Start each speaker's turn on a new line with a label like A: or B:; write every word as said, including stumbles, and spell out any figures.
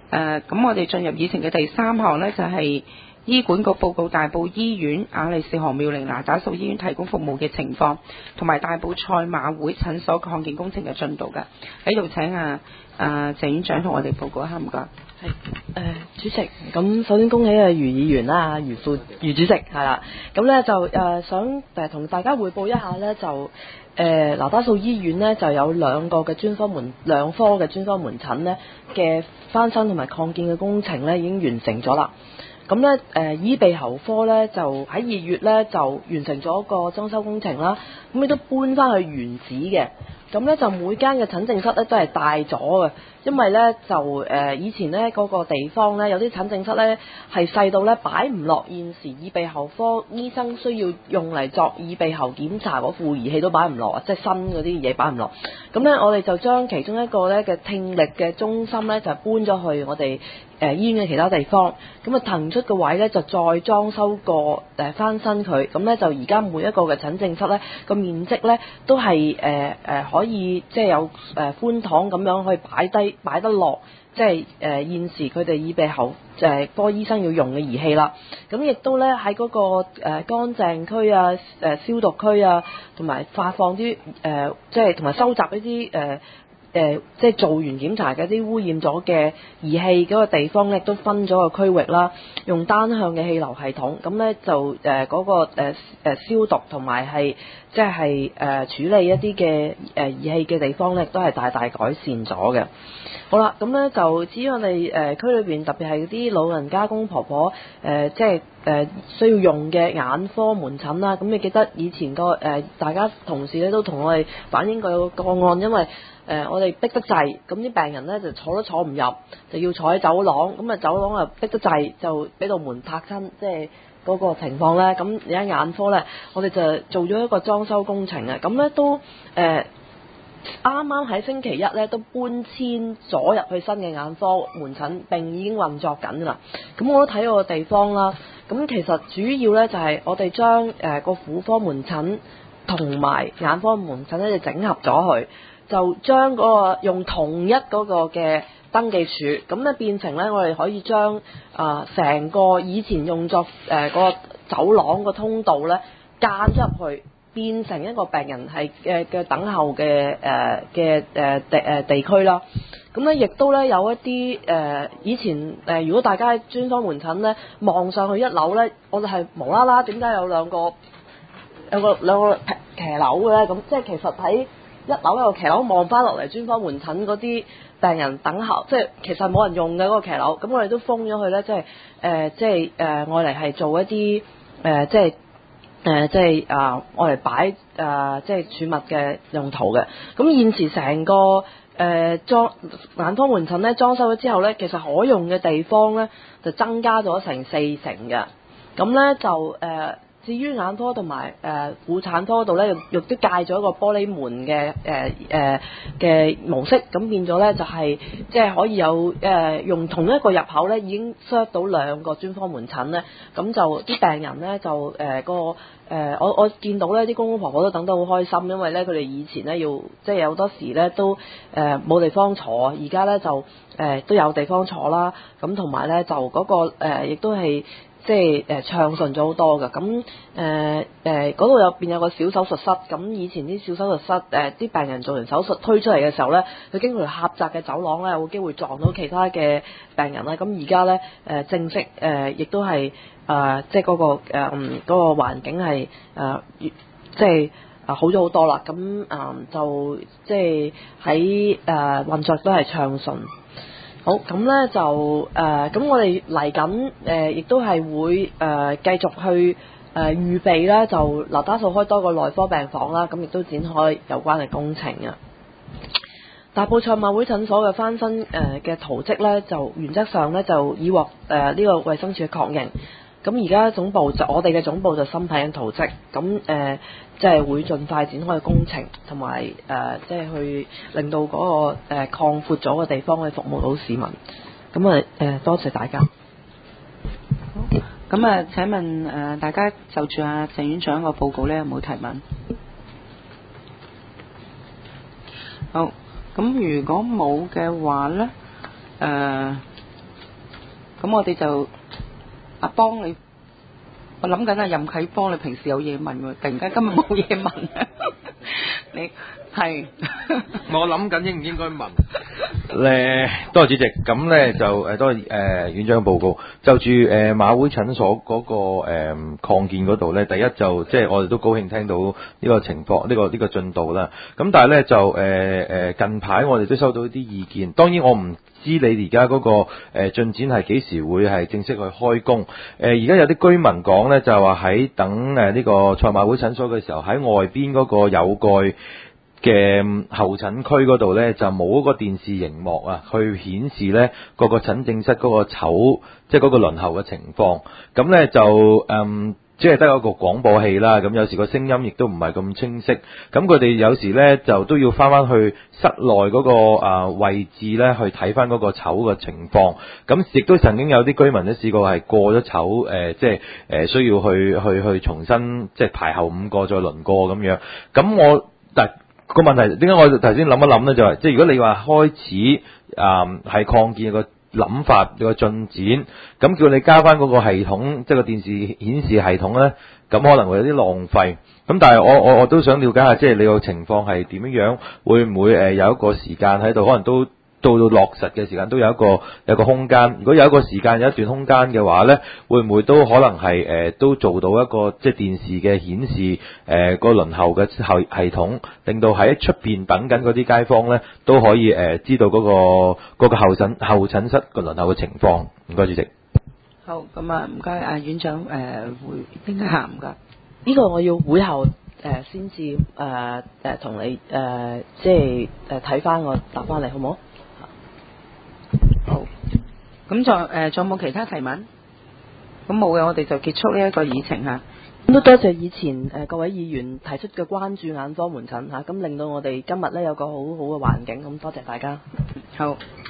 A: 誒，咁我哋進入議程嘅第三項呢，就係、是、醫管局報告大埔醫院雅麗氏何妙齡那打素醫院提供服務嘅情況，同埋大埔賽馬會診所擴建工程嘅進度㗎。喺度請啊啊鄭院長同我哋報告一下，唔該。
B: 係誒、呃、主席，咁首先恭喜啊余議員啦，余副余主席係啦，咁咧就誒、呃、想誒同大家匯報一下咧，就誒、呃、那打素醫院咧就有兩個嘅專科門兩科嘅專科門診咧嘅翻新同埋擴建嘅工程咧已經完成咗啦。咁咧誒耳鼻喉科咧就喺二月咧就完成咗個裝修工程啦，咁亦都搬翻去原址嘅。咁咧就每間嘅診症室咧都係大咗嘅，因為咧就誒、呃、以前咧嗰、那個地方咧有啲診症室咧係細到咧擺唔落現時耳鼻喉科醫生需要用嚟作耳鼻喉檢查嗰副儀器都擺唔落啊，即係新嗰啲嘢擺唔落。咁咧我哋就將其中一個咧嘅聽力嘅中心咧就搬咗去我哋誒、呃、醫院嘅其他地方，咁啊騰出個位咧就再裝修過誒翻新佢，咁咧就而家每一個嘅診症室咧個面積咧都係誒誒可以即係有誒寬敞咁樣可以擺低擺得落，即係誒、呃、現時佢哋耳鼻喉誒科醫生要用嘅儀器啦。咁亦都咧喺嗰個誒乾淨區啊、誒消毒區啊，同埋發放啲誒、呃、即係同埋收集一啲誒。呃誒、呃，即係做完檢查嘅啲污染咗嘅儀器嗰個地方咧，都分咗個區域啦，用單向嘅氣流系統，咁咧就誒嗰、呃那個誒、呃、消毒同埋係即係誒處理一啲嘅誒儀器嘅地方咧，都係大大改善咗嘅。好啦，咁咧就至於我哋誒、呃、區裏邊特別係啲老人家公婆婆誒、呃，即係誒、呃、需要用嘅眼科門診啦。咁你記得以前個誒、呃、大家同事咧都同我哋反映過有個個案，因為誒、呃，我哋逼得滯，咁啲病人咧就坐都坐唔入，就要坐喺走廊，咁啊走廊啊逼得滯，就俾道門拍親，即係嗰個情況咧。咁而家眼科咧，我哋就做咗一個裝修工程啊，咁咧都誒啱啱喺星期一咧都搬遷咗入去新嘅眼科門診，並已經運作緊啦。咁我都睇過個地方啦。咁其實主要咧就係、是、我哋將誒個婦科門診同埋眼科門診咧就整合咗去。就將嗰個用同一嗰個嘅登記處，咁咧變成咧我哋可以將啊成個以前用作誒嗰個走廊個通道咧間入去，變成一個病人係嘅嘅等候嘅誒嘅誒地誒地區啦。咁咧亦都咧有一啲誒、呃、以前誒、呃、如果大家喺專科門診咧望上去一樓咧，我哋係無啦啦點解有兩個有個兩個騎樓嘅咧？咁即係其實喺一樓有個騎樓望翻落嚟專科門診嗰啲病人等候，即係其實冇人用嘅嗰、那個騎樓，咁我哋都封咗佢咧，即係誒、呃、即係誒愛嚟係做一啲誒、呃、即係誒、呃、即係啊愛嚟擺誒即係儲物嘅用途嘅。咁現時成個誒裝眼科門診咧裝修咗之後咧，其實可用嘅地方咧就增加咗成四成嘅。咁咧就誒。呃至於眼科同埋誒婦產科度咧，亦都戒咗一個玻璃門嘅誒誒嘅模式，咁變咗咧就係即係可以有誒、呃、用同一個入口咧，已經 serve 到兩個專科門診咧，咁就啲病人咧就誒、呃、個誒、呃、我我見到咧啲公公婆婆都等得好開心，因為咧佢哋以前咧要即係有好多時咧都誒冇、呃、地方坐，而家咧就誒、呃、都有地方坐啦，咁同埋咧就嗰、那個誒亦、呃、都係。即係誒暢順咗好多㗎，咁誒誒嗰度入邊有個小手術室，咁以前啲小手術室誒啲、呃、病人做完手術推出嚟嘅時候咧，佢經過狹窄嘅走廊咧，有機會撞到其他嘅病人啦。咁而家咧誒正式誒亦、呃、都係誒、呃、即係嗰、嗰個誒嗯嗰個環境係誒、呃、即係啊好咗好多啦。咁誒、呃、就即係喺誒運作都係暢順。好，咁咧就誒，咁、呃、我哋嚟緊誒，亦都係會誒、呃、繼續去誒、呃、預備咧，就那打素開多個內科病房啦，咁亦都展開有關嘅工程啊。大埔賽馬會診所嘅翻新誒嘅圖則咧，就原則上咧就已獲誒呢、呃這個衛生署嘅確認。咁而家總部就我哋嘅總部就審批緊圖則，咁誒即係會盡快展開工程，同埋誒即係去令到嗰、那個誒、呃、擴闊咗嘅地方去服務到市民。咁啊誒多謝大家。
A: 咁啊請問誒、呃、大家就住阿鄭院長個報告咧有冇提問？好，咁如果冇嘅話咧誒。呃咁我哋就阿幫你，我諗緊阿任啟邦，你平時有嘢問喎，突然間今日冇嘢問，你係
C: 我諗緊應唔應該問咧？多謝主席，咁咧就誒多謝誒院長報告。就住誒馬會診所嗰個誒擴建嗰度咧，第一就即係我哋都高興聽到呢個情況，呢個呢個進度啦。咁但係咧就誒誒近排我哋都收到一啲意見，當然我唔知你而家嗰個誒進展係幾時會係正式去開工。誒而家有啲居民講咧，就係話喺等誒呢個賽馬會診所嘅時候，喺外邊嗰個有蓋嘅候診區嗰度呢，就冇嗰個電視熒幕啊，去顯示呢個個診症室嗰個籌，即係嗰個輪候嘅情況。咁呢就嗯，即係得一個廣播器啦。咁有時個聲音亦都唔係咁清晰。咁佢哋有時呢，就都要翻翻去室內嗰個啊位置呢，去睇翻嗰個籌嘅情況。咁亦都曾經有啲居民都試過係過咗籌，誒即係誒需要去去去重新即係排後五個再輪過咁樣。咁我但個問題點解我頭先諗一諗咧，就係即係如果你話開始啊係擴建個諗法個進展，咁叫你加翻嗰個系統，即係個電視顯示系統咧，咁可能會有啲浪費。咁但係我我我都想了解下，即係你個情況係點樣樣，會唔會誒有一個時間喺度，可能都到到落實嘅時間都有一個有一個空間。如果有一個時間有一段空間嘅話咧，會唔會都可能係誒、呃、都做到一個即係電視嘅顯示誒、呃、個輪候嘅系系統，令到喺出邊等緊嗰啲街坊咧都可以誒、呃、知道嗰、嗰個嗰、嗰個候診候診室個輪候嘅情況。唔該主席。
A: 好，咁啊唔該啊院長誒會應該行唔該。
B: 呢個我要會後誒先至誒誒同你誒、呃、即係誒睇翻我答翻嚟好唔好？
A: 好，咁就誒仲有冇其他提問？咁冇嘅，我哋就結束呢一個議程嚇。
B: 咁都多謝以前誒、呃、各位議員提出嘅關注眼科門診嚇，咁、啊、令到我哋今日咧有個好好嘅環境，咁多謝大家。
A: 好。